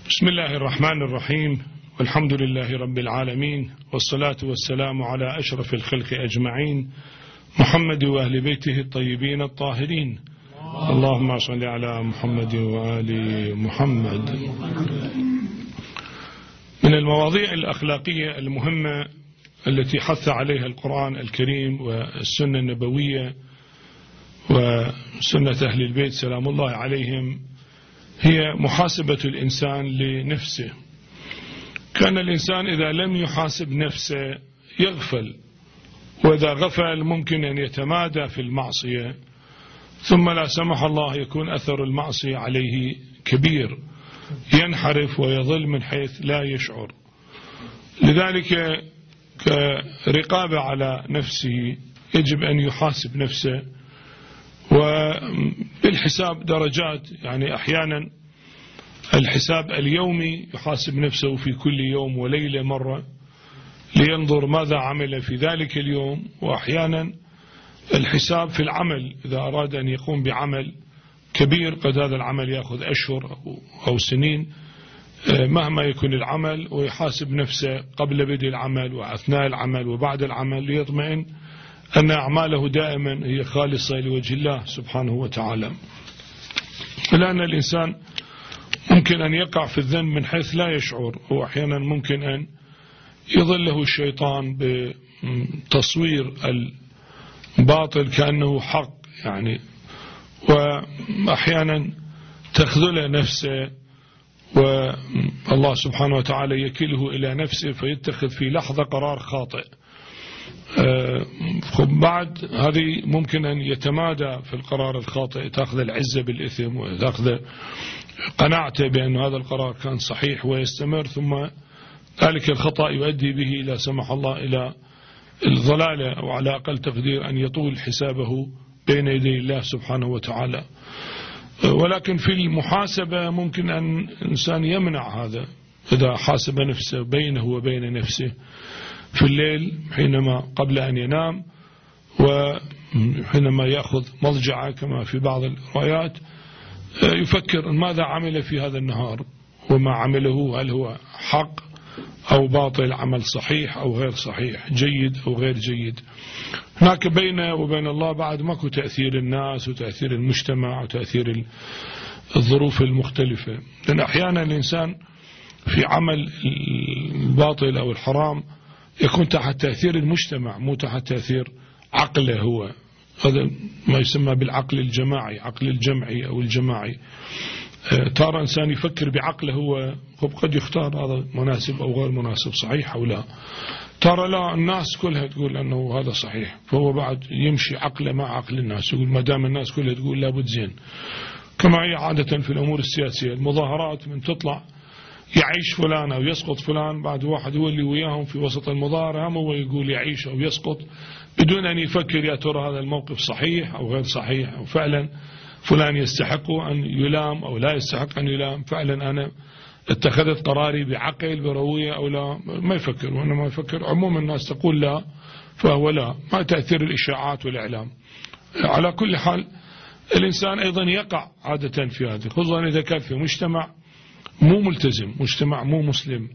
بسم الله الرحمن الرحيم، والحمد لله رب العالمين، والصلاة والسلام على أشرف الخلق أجمعين، محمد وأهل بيته الطيبين الطاهرين. اللهم صل على محمد وآل محمد. من المواضيع الأخلاقية المهمة التي حث عليها القرآن الكريم والسنة النبوية وسنة أهل البيت سلام الله عليهم هي محاسبة الإنسان لنفسه. كان الإنسان إذا لم يحاسب نفسه يغفل، وإذا غفل ممكن أن يتمادى في المعصية، ثم لا سمح الله يكون أثر المعصية عليه كبير، ينحرف ويضل من حيث لا يشعر. لذلك كرقابة على نفسه يجب أن يحاسب نفسه، وبالحساب درجات، يعني أحيانا الحساب اليومي يحاسب نفسه في كل يوم وليلة مرة لينظر ماذا عمل في ذلك اليوم، وأحيانا الحساب في العمل إذا أراد أن يقوم بعمل كبير قد هذا العمل يأخذ أشهر أو سنين مهما يكون العمل، ويحاسب نفسه قبل بدء العمل وأثناء العمل وبعد العمل ليطمئن أن أعماله دائما هي خالصة لوجه الله سبحانه وتعالى. لأن الإنسان ممكن أن يقع في الذنب من حيث لا يشعر، وأحيانا ممكن أن يضله الشيطان بتصوير الباطل كأنه حق، يعني وأحيانا تخذله نفسه، والله سبحانه وتعالى يكله إلى نفسه فيتخذ في لحظة قرار خاطئ. بعد هذه ممكن أن يتمادى في القرار الخاطئ، تأخذ العزة بالإثم وتأخذ قناعته بأن هذا القرار كان صحيح ويستمر، ثم ذلك الخطأ يؤدي به لا سمح الله إلى الضلالة، أو على أقل تقدير أن يطول حسابه بين يدي الله سبحانه وتعالى. ولكن في المحاسبة ممكن أن الإنسان يمنع هذا إذا حاسب نفسه بينه وبين نفسه في الليل حينما قبل أن ينام، وحينما يأخذ مضجعه كما في بعض الروايات يفكر ماذا عمل في هذا النهار، وما عمله هل هو حق أو باطل، عمل صحيح أو غير صحيح، جيد أو غير جيد. هناك بينه وبين الله بعد ماكو تأثير الناس وتأثير المجتمع وتأثير الظروف المختلفة، لأن أحيانا الإنسان في عمل الباطل أو الحرام يكون تحت تأثير المجتمع مو تحت تأثير عقله هو. هذا ما يسمى بالعقل الجماعي، عقل الجمعي أو الجماعي. ترى إنسان يفكر بعقله هو، قد يختار هذا مناسب أو غير مناسب، صحيح أو لا. ترى لا، الناس كلها تقول أنه هذا صحيح، فهو بعد يمشي عقله مع عقل الناس، يقول ما دام الناس كلها تقول لابد زين. كما هي عادة في الأمور السياسية، المظاهرات من تطلع يعيش فلان أو يسقط فلان، بعد واحد هو اللي وياهم في وسط المظاهرة هم هو يقول يعيش أو يسقط، بدون أن يفكر يا ترى هذا الموقف صحيح أو غير صحيح، أو فعلا فلان يستحق أن يلام أو لا يستحق أن يلام، فعلا أنا اتخذت قراري بعقل بروية أو لا. ما يفكر، وإنما يفكر عموم الناس تقول لا فهو لا، ما تأثير الإشاعات والإعلام. على كل حال الإنسان أيضا يقع عادة في هذا، خصوصا إذا كان في مجتمع مو ملتزم، مجتمع مو مسلم،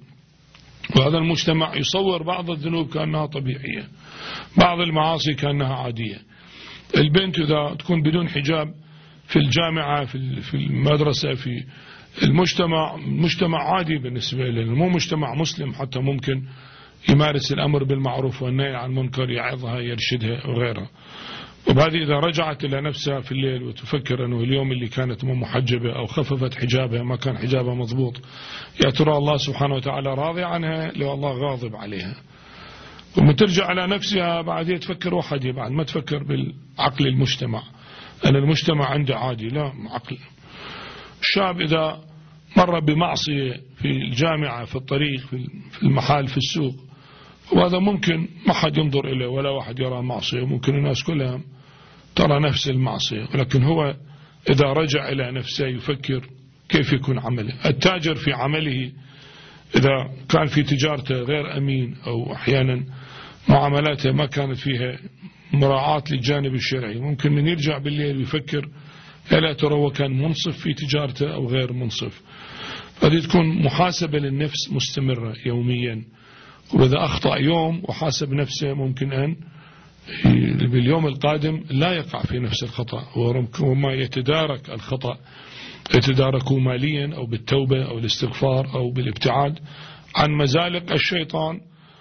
وهذا المجتمع يصور بعض الذنوب كأنها طبيعية، بعض المعاصي كأنها عادية. البنت إذا تكون بدون حجاب في الجامعة في المدرسة في المجتمع، مجتمع عادي بالنسبة له، مو مجتمع مسلم، حتى ممكن يمارس الأمر بالمعروف والنهي عن المنكر، يعظها يرشدها وغيرها. وبعد إذا رجعت إلى نفسها في الليل وتفكر أنه اليوم اللي كانت مو محجبة أو خففت حجابها ما كان حجابها مضبوط، يا ترى الله سبحانه وتعالى راضي عنها لو الله غاضب عليها. ومن ترجع على نفسها بعد تفكر وحدي، بعد ما تفكر بالعقل المجتمع، أن المجتمع عنده عادي، لا عقل. الشاب إذا مر بمعصية في الجامعة في الطريق في المحال في السوق، وهذا ممكن ما حد ينظر إليه ولا واحد يرى معصية، ممكن الناس كلها ترى نفس المعصية، ولكن هو إذا رجع إلى نفسه يفكر كيف يكون عمله. التاجر في عمله إذا كان في تجارته غير أمين، أو أحيانا معاملاته ما كانت فيها مراعاة للجانب الشرعي، ممكن من يرجع بالليل ويفكر هل ترى هو كان منصف في تجارته أو غير منصف. هذه تكون محاسبة للنفس مستمرة يوميا، وإذا أخطأ يوم وحاسب نفسه ممكن أن باليوم القادم لا يقع في نفس الخطأ، وما يتدارك الخطأ يتداركه ماليا أو بالتوبة أو الاستغفار أو بالابتعاد عن مزالق الشيطان.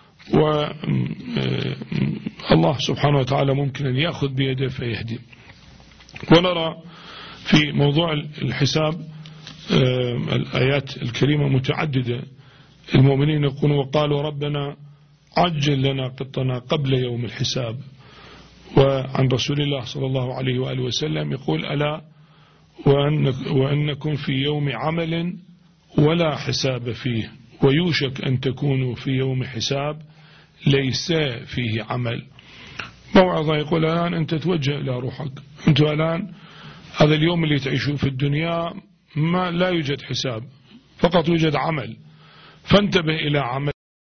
والله سبحانه وتعالى ممكن أن يأخذ بيده فيهدي. ونرى في موضوع الحساب الآيات الكريمة متعددة. المؤمنين يقولون وقالوا ربنا عجل لنا قطنا قبل يوم الحساب. وعن رسول الله صلى الله عليه وآله وسلم يقول ألا وأنكم في يوم عمل ولا حساب فيه، ويوشك أن تكونوا في يوم حساب ليس فيه عمل. موعظة يقول الآن أنت توجه إلى روحك، أنت الآن هذا اليوم اللي تعيشوا في الدنيا ما لا يوجد حساب، فقط يوجد عمل، فانتبه إلى عمل